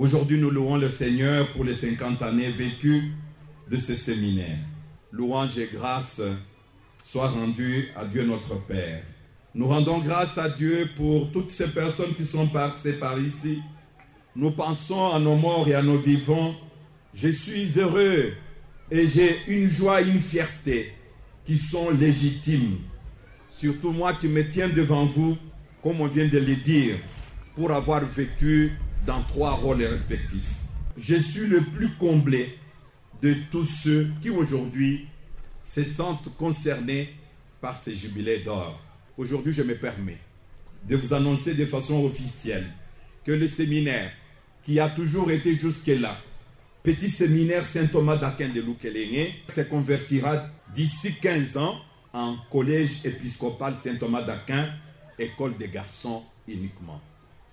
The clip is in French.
Aujourd'hui, nous louons le Seigneur pour les 50 années vécues de ce séminaire. Louange et grâce soient rendues à Dieu notre Père. Nous rendons grâce à Dieu pour toutes ces personnes qui sont passées par ici. Nous pensons à nos morts et à nos vivants. Je suis heureux et j'ai une joie et une fierté qui sont légitimes. Surtout moi qui me tiens devant vous, comme on vient de le dire, pour avoir vécu dans 3 rôles respectifs. Je suis le plus comblé de tous ceux qui aujourd'hui se sentent concernés par ce jubilé d'or. Aujourd'hui, je me permets de vous annoncer de façon officielle que le séminaire qui a toujours été jusque-là, petit séminaire Saint-Thomas d'Aquin de Loukelengé, se convertira d'ici 15 ans en collège épiscopal Saint-Thomas d'Aquin, école des garçons uniquement.